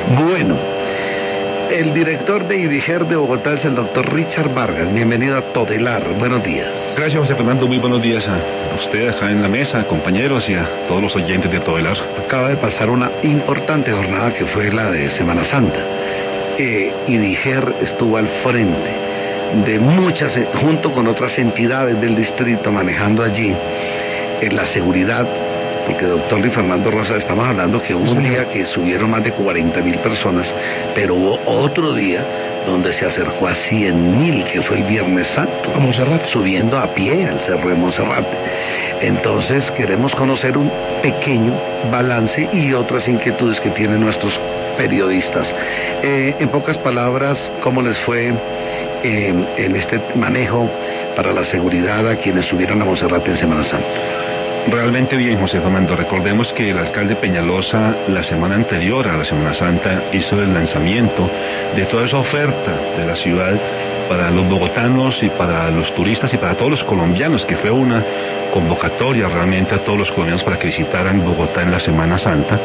Bueno, el director de IDIGER de Bogotá es el doctor Richard Vargas. Bienvenido a Todelar. Buenos días. Gracias, José Fernando. Muy buenos días a usted acá en la mesa, compañeros, y a todos los oyentes de Todelar. Acaba de pasar una importante jornada que fue la de Semana Santa. IDIGER estuvo al frente de muchas, junto con otras entidades del distrito, manejando allí la seguridad. Porque, doctor Luis Fernando Rosa, estamos hablando que hubo un día que subieron más de 40.000 personas, pero hubo otro día donde se acercó a 100.000, que fue el Viernes Santo, a Monserrate, subiendo a pie al Cerro de Monserrate. Entonces queremos conocer un pequeño balance y otras inquietudes que tienen nuestros periodistas. En pocas palabras, ¿cómo les fue en este manejo para la seguridad a quienes subieron a Monserrate en Semana Santa? Realmente bien, José Fernando. Recordemos que el alcalde Peñalosa, la semana anterior a la Semana Santa, hizo el lanzamiento de toda esa oferta de la ciudad para los bogotanos y para los turistas y para todos los colombianos, que fue una convocatoria realmente a todos los colombianos para que visitaran Bogotá en la Semana Santa.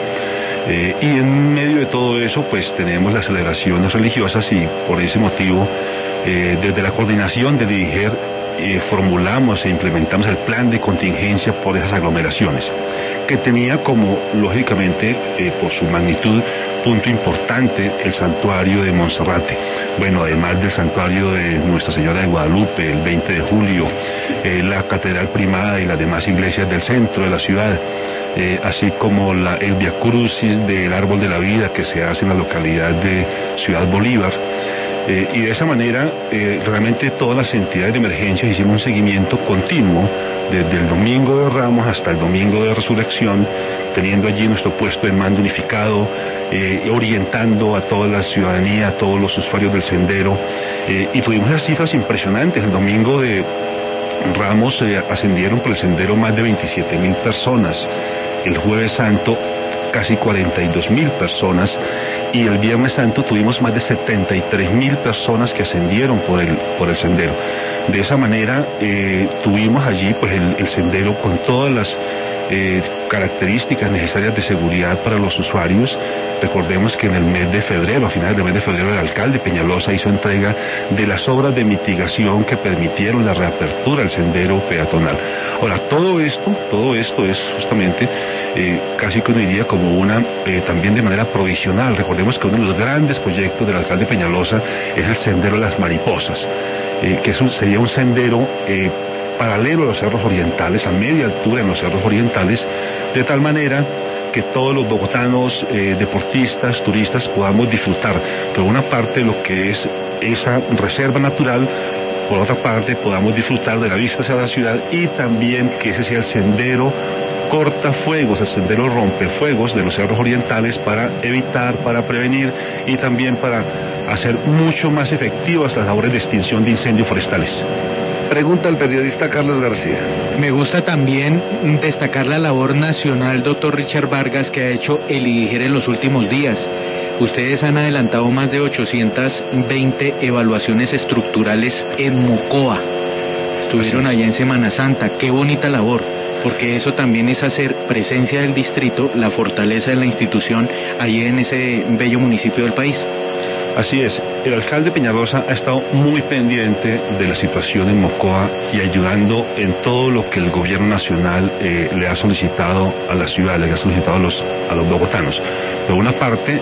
Y en medio de todo eso, pues tenemos las celebraciones religiosas y por ese motivo, desde la coordinación de IDIGER, formulamos e implementamos el plan de contingencia por esas aglomeraciones, que tenía como, lógicamente, por su magnitud, punto importante, el santuario de Monserrate. Bueno, además del santuario de Nuestra Señora de Guadalupe, el 20 de julio, la Catedral Primada y las demás iglesias del centro de la ciudad, así como el Via Crucis del Árbol de la Vida que se hace en la localidad de Ciudad Bolívar. Y de esa manera, realmente todas las entidades de emergencia hicimos un seguimiento continuo desde el domingo de Ramos hasta el domingo de Resurrección, teniendo allí nuestro puesto de mando unificado, orientando a toda la ciudadanía, a todos los usuarios del sendero, y tuvimos las cifras impresionantes. El domingo de Ramos ascendieron por el sendero más de 27.000 personas, el Jueves Santo casi 42.000 personas, y el Viernes Santo tuvimos más de 73.000 personas que ascendieron por el sendero. De esa manera tuvimos allí pues el sendero con todas las características necesarias de seguridad para los usuarios. Recordemos que en el mes de febrero, a finales del mes de febrero, el alcalde Peñalosa hizo entrega de las obras de mitigación que permitieron la reapertura del sendero peatonal. Ahora, todo esto es justamente casi que uno diría como también de manera provisional. Recordemos que uno de los grandes proyectos del alcalde Peñalosa es el Sendero de las Mariposas, que sería un sendero paralelo a los cerros orientales, a media altura en los cerros orientales, de tal manera que todos los bogotanos, deportistas, turistas, podamos disfrutar, por una parte, lo que es esa reserva natural, por otra parte, podamos disfrutar de la vista hacia la ciudad y también que ese sea el sendero cortafuegos, el sendero rompefuegos de los cerros orientales para evitar, para prevenir y también para hacer mucho más efectivas las labores de extinción de incendios forestales. Pregunta al periodista Carlos García. Me gusta también destacar la labor nacional, doctor Richard Vargas, que ha hecho el IDIGER en los últimos días. Ustedes han adelantado más de 820 evaluaciones estructurales en Mocoa. Estuvieron allá en Semana Santa. Qué bonita labor, porque eso también es hacer presencia del distrito, la fortaleza de la institución allí en ese bello municipio del país. Así es, el alcalde Peñalosa ha estado muy pendiente de la situación en Mocoa y ayudando en todo lo que el gobierno nacional le ha solicitado a la ciudad, le ha solicitado a los bogotanos. Por una parte,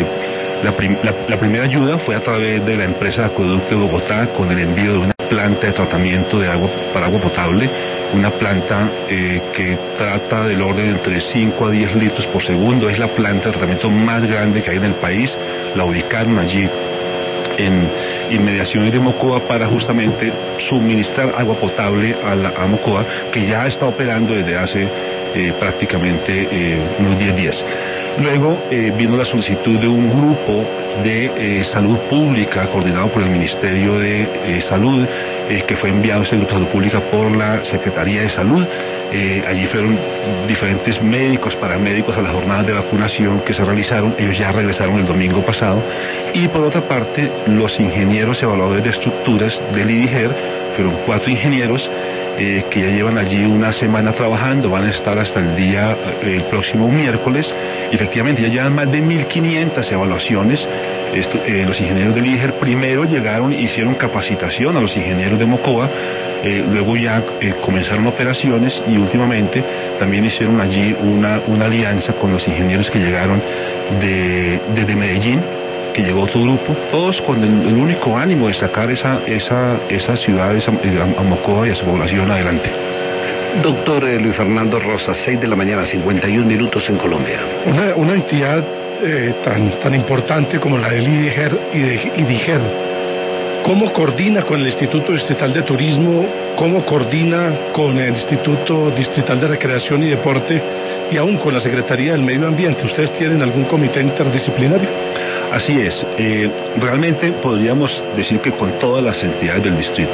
la primera ayuda fue a través de la empresa de Acueducto de Bogotá con el envío de una planta de tratamiento de agua para agua potable, una planta que trata del orden de entre 5 a 10 litros por segundo. Es la planta de tratamiento más grande que hay en el país. La ubicaron allí en inmediaciones de Mocoa para justamente suministrar agua potable a Mocoa, que ya está operando desde hace prácticamente unos 10 días. Luego vino la solicitud de un grupo de salud pública coordinado por el Ministerio de Salud, que fue enviado este grupo de salud pública por la Secretaría de Salud. Allí fueron diferentes médicos, paramédicos a las jornadas de vacunación que se realizaron. Ellos ya regresaron el domingo pasado. Y por otra parte, los ingenieros evaluadores de estructuras del IDIGER, fueron 4 ingenieros, que ya llevan allí una semana trabajando, van a estar hasta el próximo miércoles. Efectivamente, ya llevan más de 1.500 evaluaciones. Los ingenieros del IDIGER primero llegaron, hicieron capacitación a los ingenieros de Mocoa, luego ya comenzaron operaciones y últimamente también hicieron allí una alianza con los ingenieros que llegaron desde Medellín, que llegó otro grupo, todos con el único ánimo de sacar esa ciudad, a Mocoa y a su población adelante. Doctor Luis Fernando Rosas, 6 de la mañana, 51 minutos en Colombia. Una entidad tan importante como la del IDIGER, ¿cómo coordina con el Instituto Distrital de Turismo? ¿Cómo coordina con el Instituto Distrital de Recreación y Deporte y aún con la Secretaría del Medio Ambiente? ¿Ustedes tienen algún comité interdisciplinario? Así es, realmente podríamos decir que con todas las entidades del distrito,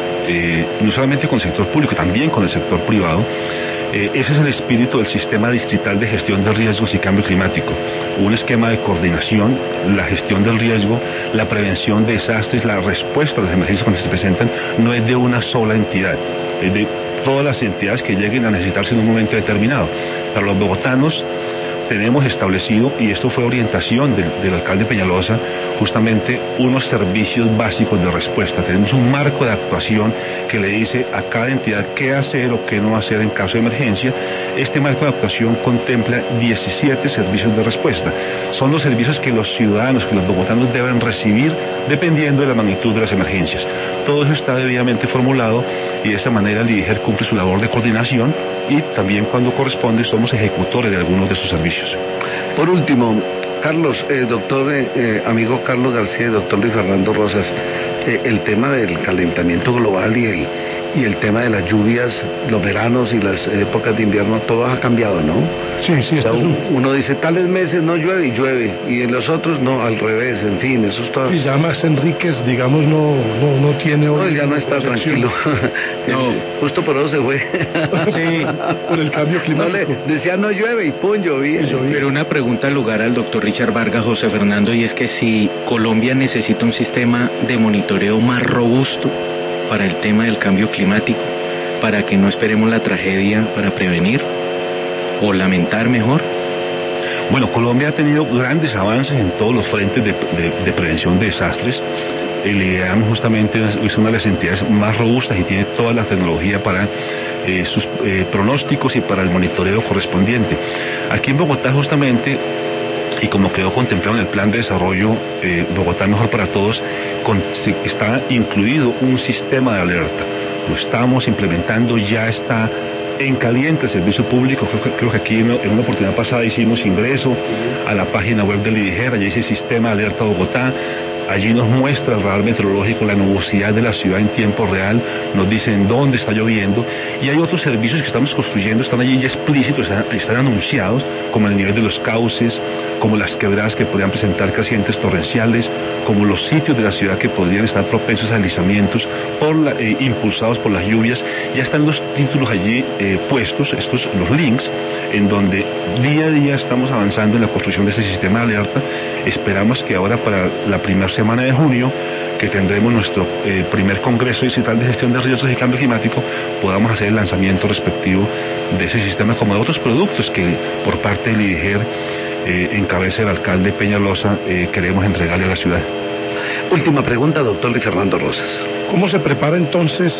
no solamente con el sector público, también con el sector privado. Ese es el espíritu del Sistema Distrital de Gestión de Riesgos y Cambio Climático, un esquema de coordinación, la gestión del riesgo, la prevención de desastres, la respuesta a las emergencias cuando se presentan, no es de una sola entidad, es de todas las entidades que lleguen a necesitarse en un momento determinado. Para los bogotanos tenemos establecido, y esto fue orientación del alcalde Peñalosa, justamente unos servicios básicos de respuesta. Tenemos un marco de actuación que le dice a cada entidad qué hacer o qué no hacer en caso de emergencia. Este marco de actuación contempla 17 servicios de respuesta. Son los servicios que los ciudadanos, que los bogotanos deben recibir dependiendo de la magnitud de las emergencias. Todo eso está debidamente formulado y de esa manera el IDIGER cumple su labor de coordinación y también cuando corresponde somos ejecutores de algunos de sus servicios. Por último, Carlos, amigo Carlos García y doctor Luis Fernando Rosas, el tema del calentamiento global y el tema de las lluvias, los veranos y las épocas de invierno, todo ha cambiado, ¿no? Sí, esto uno dice tales meses no llueve y llueve, y en los otros no, al revés, en fin, eso es todo. Sí, ya Max Enríquez, digamos, no tiene hoy. No, ya no está tranquilo. No, justo por eso se fue. Sí, por el cambio climático. Decía no llueve y pum, llovía. Pero una pregunta al lugar al doctor Richard Vargas, José Fernando, y es que si Colombia necesita un sistema de monitoreo más robusto para el tema del cambio climático, para que no esperemos la tragedia, para prevenir o lamentar mejor. Bueno, Colombia ha tenido grandes avances en todos los frentes de prevención de desastres. El IDEAM justamente es una de las entidades más robustas y tiene toda la tecnología para sus pronósticos y para el monitoreo correspondiente. Aquí en Bogotá justamente, y como quedó contemplado en el plan de desarrollo Bogotá Mejor para Todos, está incluido un sistema de alerta. Lo estamos implementando, ya está en caliente el servicio público. Creo que aquí en una oportunidad pasada hicimos ingreso a la página web del IDIGER, allí dice Sistema de Alerta Bogotá. Allí nos muestra el radar meteorológico, la nubosidad de la ciudad en tiempo real, nos dicen dónde está lloviendo, y hay otros servicios que estamos construyendo, están allí ya explícitos, están anunciados, como el nivel de los cauces, como las quebradas que podrían presentar crecientes torrenciales, como los sitios de la ciudad que podrían estar propensos a deslizamientos impulsados por las lluvias. Ya están los títulos allí puestos, los links, en donde día a día estamos avanzando en la construcción de ese sistema de alerta. Esperamos que ahora para la primera semana de junio, que tendremos nuestro primer Congreso Distrital de Gestión de Riesgos y Cambio Climático, podamos hacer el lanzamiento respectivo de ese sistema, como de otros productos que por parte del IDIGER, en cabeza del alcalde Peñalosa, queremos entregarle a la ciudad. Última pregunta, doctor Luis Fernando Rosas. ¿Cómo se prepara entonces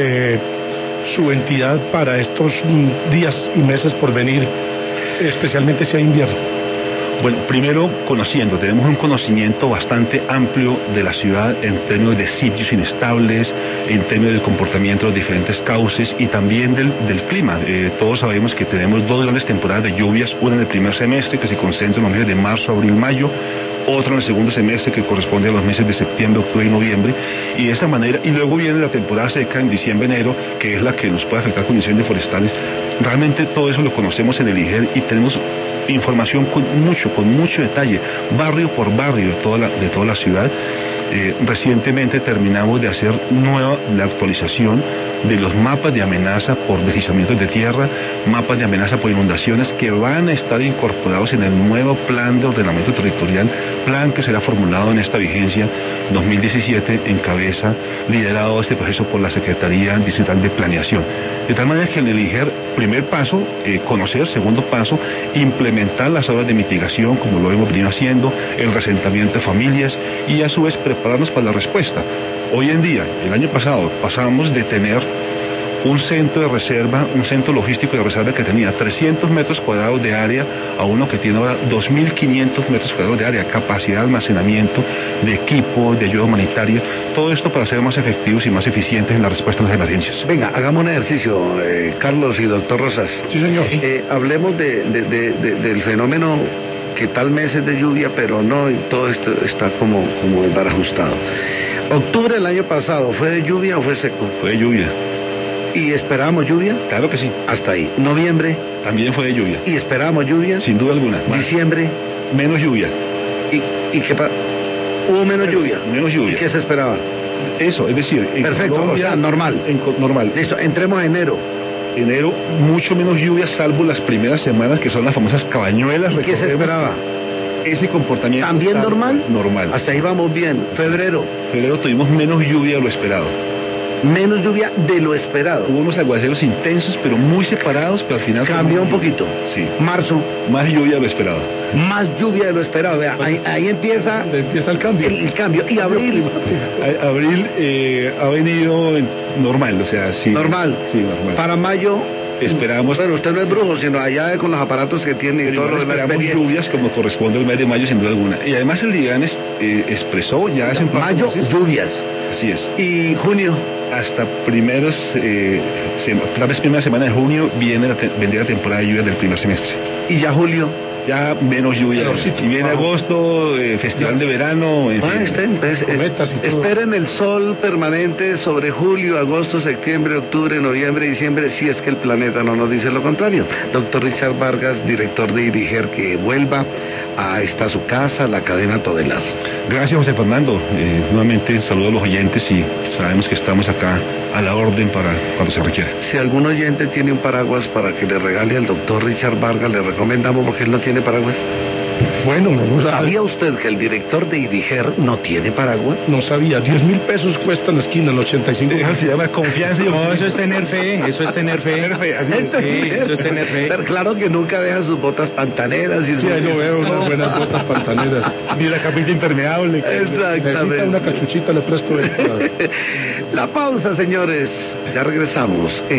su entidad para estos días y meses por venir, especialmente si hay invierno? Bueno, primero tenemos un conocimiento bastante amplio de la ciudad en términos de sitios inestables, en términos del comportamiento de los diferentes cauces y también del clima. Todos sabemos que tenemos dos grandes temporadas de lluvias, una en el primer semestre que se concentra en los meses de marzo, abril, mayo, otra en el segundo semestre que corresponde a los meses de septiembre, octubre y noviembre, y de esa manera, y luego viene la temporada seca en diciembre, enero, que es la que nos puede afectar condiciones forestales. Realmente todo eso lo conocemos en el IDIGER y tenemos información con mucho detalle, barrio por barrio de toda la ciudad. Recientemente terminamos de hacer la actualización de los mapas de amenaza por deslizamientos de tierra, mapas de amenaza por inundaciones que van a estar incorporados en el nuevo plan de ordenamiento territorial plan que será formulado en esta vigencia 2017 encabeza, liderado este proceso por la Secretaría Distrital de Planeación. De tal manera que en el IGER, primer paso, conocer, segundo paso, implementar las obras de mitigación, como lo hemos venido haciendo, el resentamiento de familias y a su vez prepararnos para la respuesta. Hoy en día, el año pasado, pasamos de tener un centro de reserva, un centro logístico de reserva que tenía 300 metros cuadrados de área a uno que tiene ahora 2.500 metros cuadrados de área, capacidad de almacenamiento, de equipo, de ayuda humanitaria, todo esto para ser más efectivos y más eficientes en la respuesta a las emergencias. Venga, hagamos un ejercicio, Carlos y doctor Rosas. Sí, señor. Hablemos del fenómeno que tal mes es de lluvia, pero no, y todo esto está como desbarajustado. ¿Octubre del año pasado fue de lluvia o fue seco? Fue de lluvia. ¿Y esperábamos lluvia? Claro que sí. Hasta ahí. ¿Noviembre? También fue de lluvia. ¿Y esperábamos lluvia? Sin duda alguna. ¿Diciembre? Menos lluvia. ¿Y qué pasó? ¿Hubo menos lluvia? Menos lluvia. ¿Y qué se esperaba? Eso, es decir, en perfecto, Colombia, o sea, normal. Normal. Listo, entremos a enero. Enero, mucho menos lluvia, salvo las primeras semanas, que son las famosas cabañuelas. ¿Y qué se esperaba? Ese comportamiento. ¿También normal? Normal. Hasta ahí vamos bien. Febrero. Febrero tuvimos menos lluvia de lo esperado. Menos lluvia de lo esperado. Hubo unos aguaceros intensos, pero muy separados, pero al final... Cambió un poquito. Sí. Marzo. Más lluvia de lo esperado. Más lluvia de lo esperado. Vea, ahí empieza el cambio. El cambio. ¿Y abril? Abril ha venido normal, o sea, sí. Normal. Sí, normal. Para mayo... Esperamos... Bueno, usted no es brujo, sino allá con los aparatos que tiene y todo lo de la experiencia. Lluvias como corresponde al mes de mayo, sin duda alguna. Y además el DIGAN expresó ya hace un par de mayo, meses... lluvias. Así es. ¿Y junio? Hasta primeras semana de junio vendría la temporada de lluvias del primer semestre. ¿Y ya julio? Ya menos lluvia. Y viene agosto, festival de verano, en fin. Esperen el sol permanente sobre julio, agosto, septiembre, octubre, noviembre, diciembre, si es que el planeta no nos dice lo contrario. Doctor Richard Vargas, director de IDIGER, que vuelva a su casa, la cadena Todelar. Gracias, José Fernando. Nuevamente saludo a los oyentes y sabemos que estamos acá a la orden para cuando se requiera. Si algún oyente tiene un paraguas para que le regale al doctor Richard Vargas, le recomendamos porque él no tiene paraguas. Bueno, no ¿Sabía usted que el director de IDIGER no tiene paraguas? No sabía. 10.000 pesos cuesta en la esquina, el 85. Eso se llama confianza. No, eso es tener fe, eso es tener fe. Así es. Sí, eso es tener fe. Pero claro que nunca deja sus botas pantaneras y Sí, ahí lo veo, unas buenas botas pantaneras. Ni la capita impermeable. Exactamente. Necesita una cachuchita, le presto esta. La pausa, señores. Ya regresamos.